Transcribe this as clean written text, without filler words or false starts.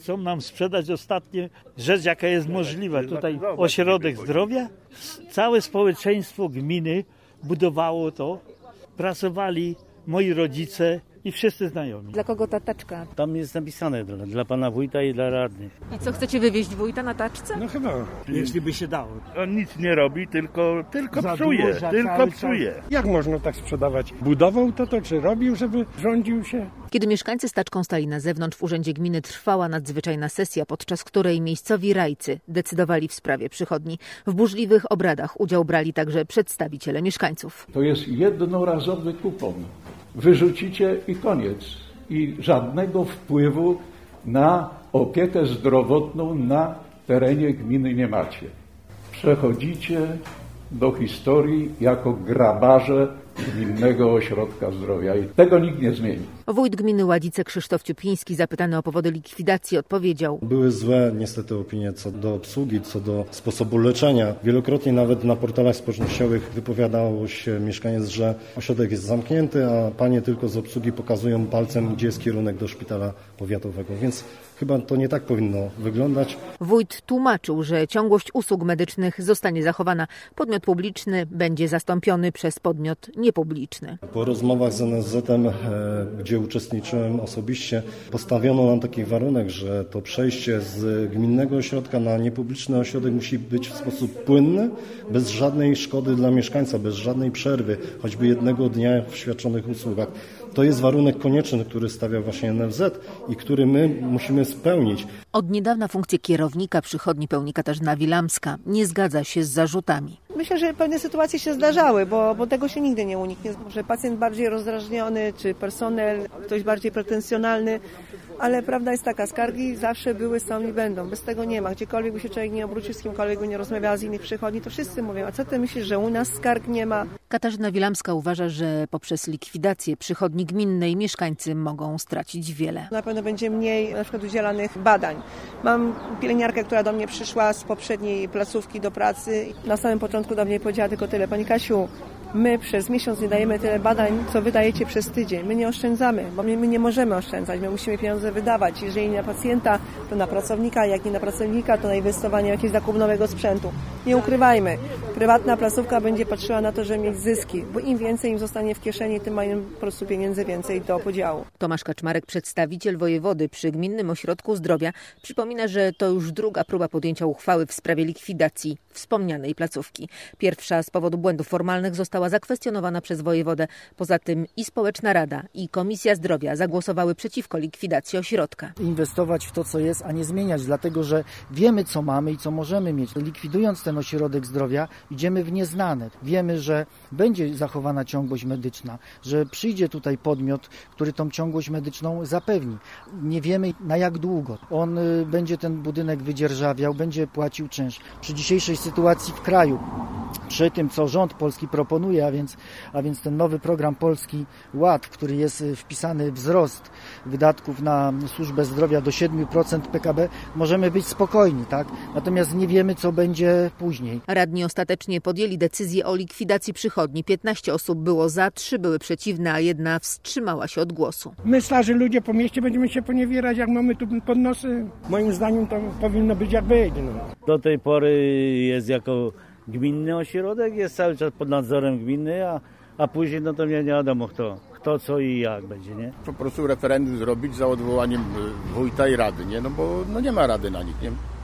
chcą nam sprzedać ostatnie rzecz, jaka jest możliwa. Tutaj ośrodek zdrowia. Całe społeczeństwo gminy budowało to. Pracowali moi rodzice i wszyscy znajomi. Dla kogo ta taczka? Tam jest napisane dla pana wójta i dla radnych. I co, chcecie wywieźć wójta na taczce? No chyba, jeśli by się dało. On nic nie robi, tylko psuje, psuje. Jak można tak sprzedawać? Budował to czy robił, żeby rządził się? Kiedy mieszkańcy z taczką stali na zewnątrz, w urzędzie gminy trwała nadzwyczajna sesja, podczas której miejscowi rajcy decydowali w sprawie przychodni. W burzliwych obradach udział brali także przedstawiciele mieszkańców. To jest jednorazowy kupon. Wyrzucicie i koniec. I żadnego wpływu na opiekę zdrowotną na terenie gminy nie macie. Przechodzicie do historii jako grabarze Gminnego Ośrodka Zdrowia i tego nikt nie zmieni. Wójt gminy Ładzice Krzysztof Ciupiński, zapytany o powody likwidacji, odpowiedział: Były złe niestety opinie co do obsługi, co do sposobu leczenia. Wielokrotnie nawet na portalach społecznościowych wypowiadało się mieszkaniec, że ośrodek jest zamknięty, a panie tylko z obsługi pokazują palcem, gdzie jest kierunek do szpitala powiatowego. Więc chyba to nie tak powinno wyglądać. Wójt tłumaczył, że ciągłość usług medycznych zostanie zachowana. Podmiot publiczny będzie zastąpiony przez podmiot niepubliczny. Po rozmowach z NSZ-em, gdzie uczestniczyłem osobiście, postawiono nam taki warunek, że to przejście z gminnego ośrodka na niepubliczny ośrodek musi być w sposób płynny, bez żadnej szkody dla mieszkańca, bez żadnej przerwy, choćby jednego dnia w świadczonych usługach. To jest warunek konieczny, który stawia właśnie NFZ i który my musimy spełnić. Od niedawna funkcję kierownika przychodni pełni Katarzyna Wilamska. Nie zgadza się z zarzutami. Myślę, że pewne sytuacje się zdarzały, bo tego się nigdy nie uniknie. Że pacjent bardziej rozdrażniony, czy personel, ktoś bardziej pretensjonalny, ale prawda jest taka, skargi zawsze były, są i będą. Bez tego nie ma. Gdziekolwiek by się człowiek nie obrócił, z kimkolwiek by nie rozmawiał z innych przychodni, to wszyscy mówią: a co ty myślisz, że u nas skarg nie ma? Katarzyna Wilamska uważa, że poprzez likwidację przychodni gminnej mieszkańcy mogą stracić wiele. Na pewno będzie mniej na przykład udzielanych badań. Mam pielęgniarkę, która do mnie przyszła z poprzedniej placówki do pracy. Na samym początku do mnie powiedziała tylko tyle: pani Kasiu, my przez miesiąc nie dajemy tyle badań, co wydajecie przez tydzień. My nie oszczędzamy, bo my nie możemy oszczędzać. My musimy pieniądze wydawać. Jeżeli nie na pacjenta, to na pracownika. Jak nie na pracownika, to na inwestowanie w jakiś zakup nowego sprzętu. Nie ukrywajmy. Prywatna placówka będzie patrzyła na to, żeby mieć zyski, bo im więcej im zostanie w kieszeni, tym mają po prostu pieniędzy więcej do podziału. Tomasz Kaczmarek, przedstawiciel wojewody przy Gminnym Ośrodku Zdrowia, przypomina, że to już druga próba podjęcia uchwały w sprawie likwidacji wspomnianej placówki. Pierwsza z powodu błędów formalnych została zakwestionowana przez wojewodę. Poza tym i Społeczna Rada, i Komisja Zdrowia zagłosowały przeciwko likwidacji ośrodka. Inwestować w to, co jest, a nie zmieniać, dlatego że wiemy, co mamy i co możemy mieć. Likwidując ten ośrodek zdrowia, idziemy w nieznane. Wiemy, że będzie zachowana ciągłość medyczna, że przyjdzie tutaj podmiot, który tą ciągłość medyczną zapewni. Nie wiemy, na jak długo. On będzie ten budynek wydzierżawiał, będzie płacił czynsz. Przy dzisiejszej sytuacji w kraju, przy tym, co rząd polski proponuje, a więc ten nowy program Polski Ład, w który jest wpisany wzrost wydatków na służbę zdrowia do 7% PKB, możemy być spokojni, tak? Natomiast nie wiemy, co będzie później. Radni ostatecznie podjęli decyzję o likwidacji przychodni. 15 osób było za, 3 były przeciwne, a 1 wstrzymała się od głosu. My, starzy ludzie po mieście, będziemy się poniewierać, jak mamy tu pod nosy. Moim zdaniem to powinno być jak będzie. Do tej pory jest jako gminny ośrodek, jest cały czas pod nadzorem gminy, a później no to nie wiadomo kto, co i jak będzie, nie? Po prostu referendum zrobić za odwołaniem wójta i rady, nie? No bo nie ma rady na nich, nie?